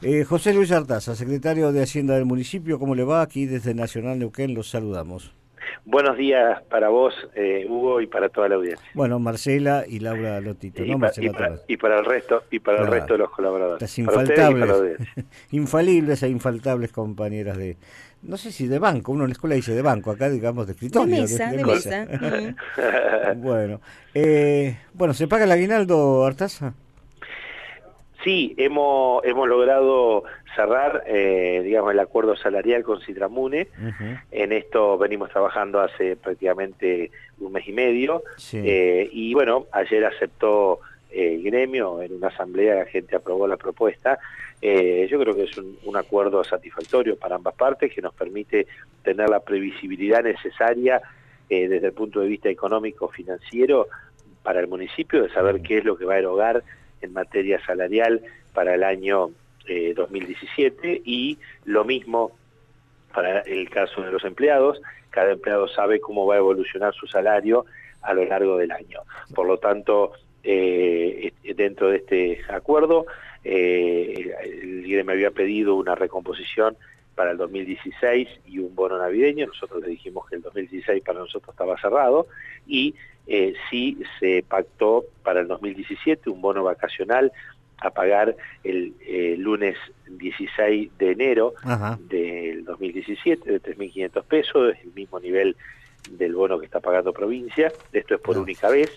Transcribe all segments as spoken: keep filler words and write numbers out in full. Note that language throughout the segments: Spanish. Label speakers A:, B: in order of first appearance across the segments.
A: Eh, José Luis Artaza, secretario de Hacienda del municipio, ¿cómo le va? Aquí desde Nacional Neuquén los saludamos.
B: Buenos días para vos, eh, Hugo, y para toda la audiencia.
A: Bueno, Marcela y Laura Lotito,
B: Y,
A: ¿no?
B: pa- y,
A: Marcela
B: para,
A: Torres.
B: y para el resto y para el resto
A: Claro,
B: de los colaboradores.
A: las
B: Para ustedes y para la
A: infaltables,
B: audiencia.
A: infalibles e infaltables compañeras de, no sé si de banco, uno en la escuela dice de banco, acá digamos de
C: De
A: escritorio, de,
C: mesa,
A: de
C: de
B: Cor-
A: mesa.
C: mesa. Mm.
A: Bueno, eh, bueno, ¿se paga el aguinaldo, Artaza?
B: Sí, hemos, hemos logrado cerrar, eh, digamos, el acuerdo salarial con Citramune.
A: Ujú.
B: En esto venimos trabajando hace prácticamente un mes y medio.
A: Sí.
B: Eh, y bueno, ayer aceptó eh, el gremio, en una asamblea la gente aprobó la propuesta. Eh, yo creo que es un, un acuerdo satisfactorio para ambas partes que nos permite tener la previsibilidad necesaria eh, desde el punto de vista económico financiero para el municipio, de saber
A: Mm.
B: qué es lo que va a erogar en materia salarial para el año eh, dos mil diecisiete, y lo mismo para el caso de los empleados. Cada empleado sabe cómo va a evolucionar su salario a lo largo del año. Por lo tanto, eh, dentro de este acuerdo, eh, el gremio me había pedido una recomposición para el dos mil dieciséis y un bono navideño. Nosotros le dijimos que el dos mil dieciséis para nosotros estaba cerrado, y eh, sí se pactó para el dos mil diecisiete un bono vacacional a pagar el eh, lunes dieciséis de enero
A: Ajá.
B: del dos mil diecisiete, de tres mil quinientos pesos, es el mismo nivel del bono que está pagando provincia. Esto es por
A: Claro.
B: única vez.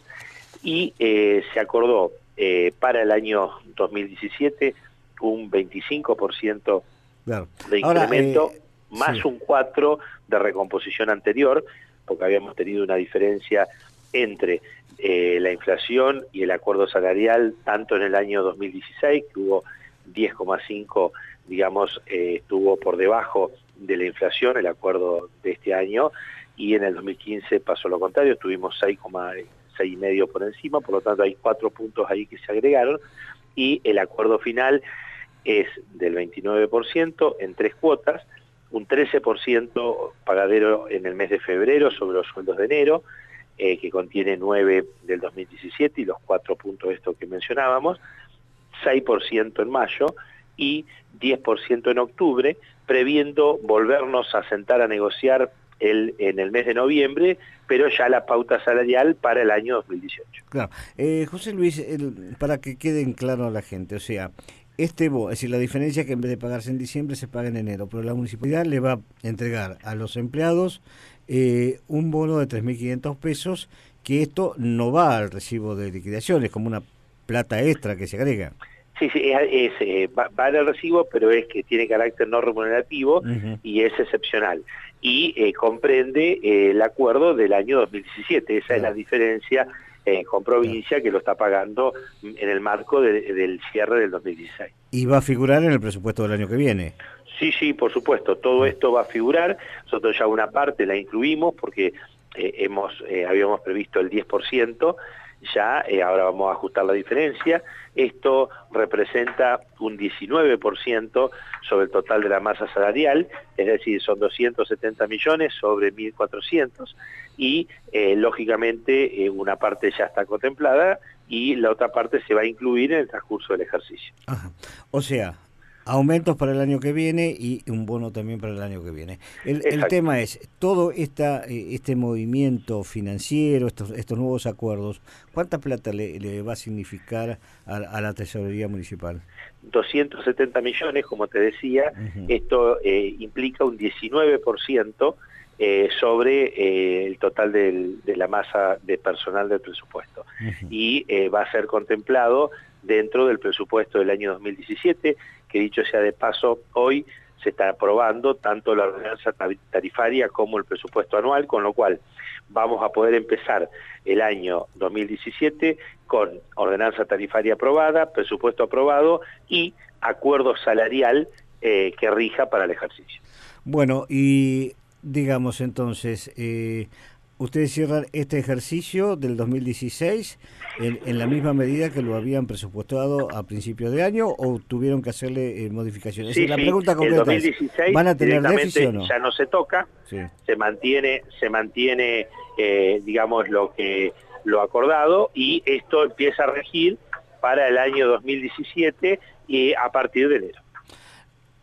B: Y eh, se acordó eh, para el año dos mil diecisiete un veinticinco por ciento
A: Claro.
B: de
A: Ahora,
B: incremento,
A: eh,
B: más
A: sí.
B: un cuatro de recomposición anterior, porque habíamos tenido una diferencia entre eh, la inflación y el acuerdo salarial, tanto en el año dos mil dieciséis, que hubo diez coma cinco, digamos, eh, estuvo por debajo de la inflación, el acuerdo de este año, y en el dos mil quince pasó lo contrario, estuvimos seis coma seis y medio por encima. Por lo tanto hay cuatro puntos ahí que se agregaron, y el acuerdo final es del veintinueve por ciento en tres cuotas, un trece por ciento pagadero en el mes de febrero sobre los sueldos de enero, eh, que contiene nueve del dos mil diecisiete y los cuatro puntos estos que mencionábamos, seis por ciento en mayo y diez por ciento en octubre, previendo volvernos a sentar a negociar el, en el mes de noviembre, pero ya la pauta salarial para el año dos mil dieciocho.
A: Claro. Eh, José Luis, el- para que queden claro a la gente, o sea, este bono, es decir, la diferencia es que en vez de pagarse en diciembre se paga en enero, pero la municipalidad le va a entregar a los empleados eh, un bono de tres mil quinientos pesos, que esto no va al recibo de liquidación, es como una plata extra que se agrega.
B: Sí, sí, es, es, eh, va, va en el recibo, pero es que tiene carácter no remunerativo
A: Ujú.
B: y es excepcional. Y eh, comprende eh, el acuerdo del año dos mil diecisiete. Esa es la
A: Claro,
B: diferencia eh, con
A: claro.
B: provincia, que lo está pagando en el marco de- del cierre del dos mil dieciséis.
A: Y va a figurar en el presupuesto del año que viene.
B: Sí, sí, por supuesto, todo
A: Mm.
B: esto va a figurar. Nosotros ya una parte la incluimos porque eh, hemos eh, habíamos previsto el diez por ciento, ya eh, ahora vamos a ajustar la diferencia. Esto representa un diecinueve por ciento sobre el total de la masa salarial, es decir, son doscientos setenta millones sobre mil cuatrocientos, y eh, lógicamente eh, una parte ya está contemplada y la otra parte se va a incluir en el transcurso del ejercicio.
A: Ajá. O sea, aumentos para el año que viene y un bono también para el año que viene. El, el
B: Exacto.
A: tema es, todo esta, eh, este movimiento financiero, estos, estos nuevos acuerdos, ¿cuánta plata le, le va a significar a, a la tesorería municipal?
B: doscientos setenta millones, como te decía.
A: Ujú.
B: Esto eh, implica un diecinueve por ciento eh, sobre eh, el total del, de la masa de personal del presupuesto.
A: Ujú.
B: Y eh, va a ser contemplado dentro del presupuesto del año dos mil diecisiete, que dicho sea de paso, hoy se está aprobando tanto la ordenanza tarifaria como el presupuesto anual, con lo cual vamos a poder empezar el año dos mil diecisiete con ordenanza tarifaria aprobada, presupuesto aprobado y acuerdo salarial eh, que rija para el ejercicio.
A: Bueno, y digamos entonces, eh, ustedes cierran este ejercicio del dos mil dieciséis en, en la misma medida que lo habían presupuestado a principios de año, o tuvieron que hacerle eh, modificaciones. Es
B: Sí,
A: decir, la
B: sí,
A: pregunta
B: el
A: concreta es,
B: dos mil dieciséis
A: ¿van a tener déficit
B: directamente
A: o no?
B: ya no se toca,
A: Sí.
B: se mantiene, se mantiene eh, digamos, lo que lo acordado, y esto empieza a regir para el año dos mil diecisiete y a partir de enero.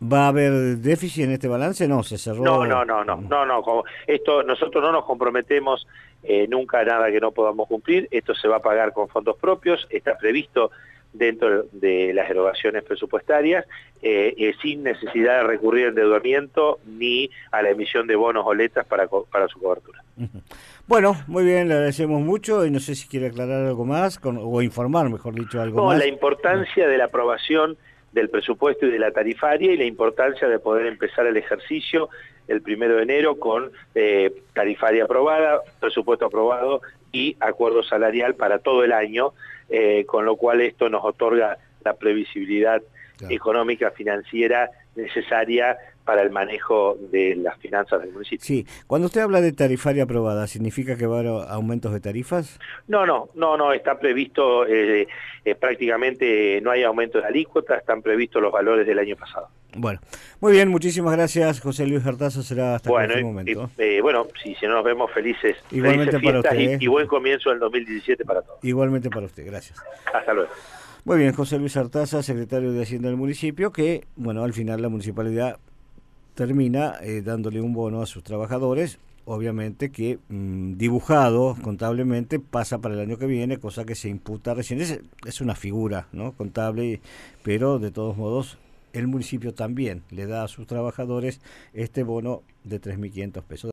A: ¿Va a haber déficit en este balance? No, se cerró.
B: No, no, no, no, no, no. Como esto, nosotros no nos comprometemos eh, nunca a nada que no podamos cumplir. Esto se va a pagar con fondos propios. Está previsto dentro de las erogaciones presupuestarias, eh, eh, sin necesidad de recurrir al endeudamiento ni a la emisión de bonos o letras para, para su cobertura.
A: Bueno, muy bien, le agradecemos mucho y no sé si quiere aclarar algo más con, o informar, mejor dicho, algo
B: no,
A: más.
B: La importancia de la aprobación del presupuesto y de la tarifaria y la importancia de poder empezar el ejercicio el primero de enero con eh, tarifaria aprobada, presupuesto aprobado y acuerdo salarial para todo el año, eh, con lo cual esto nos otorga la previsibilidad claro. económica, financiera necesaria para el manejo de las finanzas del municipio.
A: Sí, cuando usted habla de tarifaria aprobada, ¿significa que va a haber aumentos de tarifas?
B: No, no, no, no, está previsto, eh, eh, prácticamente no hay aumento de alícuota, están previstos los valores del año pasado.
A: Bueno, muy bien, muchísimas gracias, José Luis Artaza, será hasta
B: bueno,
A: el próximo momento.
B: Eh, eh, bueno, si, si no nos vemos felices,
A: Igualmente
B: felices fiestas
A: para usted,
B: y,
A: ¿eh?
B: y buen comienzo del dos mil diecisiete para todos.
A: Igualmente para usted, gracias.
B: Hasta luego.
A: Muy bien, José Luis Artaza, secretario de Hacienda del municipio, que, bueno, al final la municipalidad termina eh, dándole un bono a sus trabajadores, obviamente que mmm, dibujado contablemente pasa para el año que viene, cosa que se imputa recién, es, es una figura, ¿no?, contable, pero de todos modos el municipio también le da a sus trabajadores este bono de tres mil quinientos pesos.